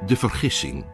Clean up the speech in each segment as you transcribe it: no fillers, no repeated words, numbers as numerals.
De vergissing.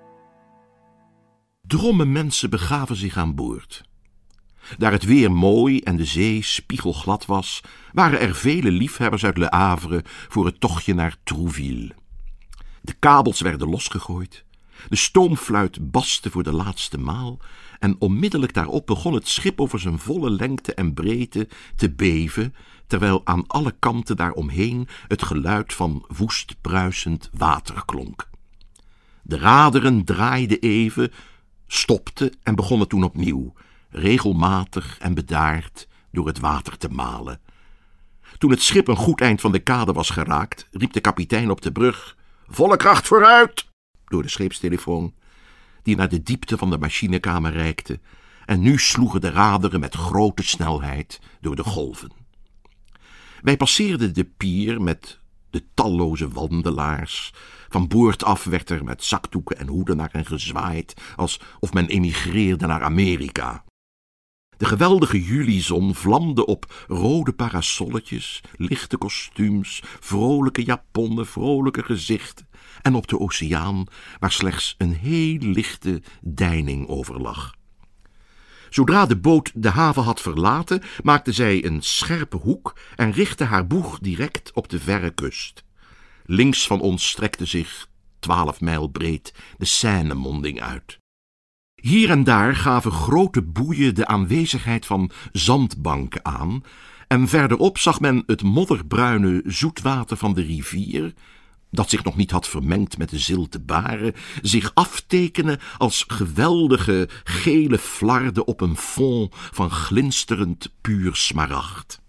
Dromme mensen begaven zich aan boord. Daar het weer mooi en de zee spiegelglad was, waren er vele liefhebbers uit Le Havre voor het tochtje naar Trouville. De kabels werden losgegooid, de stoomfluit baste voor de laatste maal en onmiddellijk daarop begon het schip over zijn volle lengte en breedte te beven, terwijl aan alle kanten daaromheen het geluid van woest bruisend water klonk. De raderen draaiden even, stopten en begonnen toen opnieuw, regelmatig en bedaard door het water te malen. Toen het schip een goed eind van de kade was geraakt, riep de kapitein op de brug: "Volle kracht vooruit!" door de scheepstelefoon, die naar de diepte van de machinekamer reikte, en nu sloegen de raderen met grote snelheid door de golven. Wij passeerden de pier met de talloze wandelaars. Van boord af werd er met zakdoeken en hoeden naar hen gezwaaid, alsof men emigreerde naar Amerika. De geweldige julizon vlamde op rode parasolletjes, lichte kostuums, vrolijke japonnen, vrolijke gezichten en op de oceaan, waar slechts een heel lichte deining over lag. Zodra de boot de haven had verlaten, maakte zij een scherpe hoek en richtte haar boeg direct op de verre kust. Links van ons strekte zich, 12 mijl breed, de Seine-monding uit. Hier en daar gaven grote boeien de aanwezigheid van zandbanken aan, en verderop zag men het modderbruine zoetwater van de rivier, dat zich nog niet had vermengd met de zilte baren, zich aftekenen als geweldige gele flarden op een fond van glinsterend puur smaragd.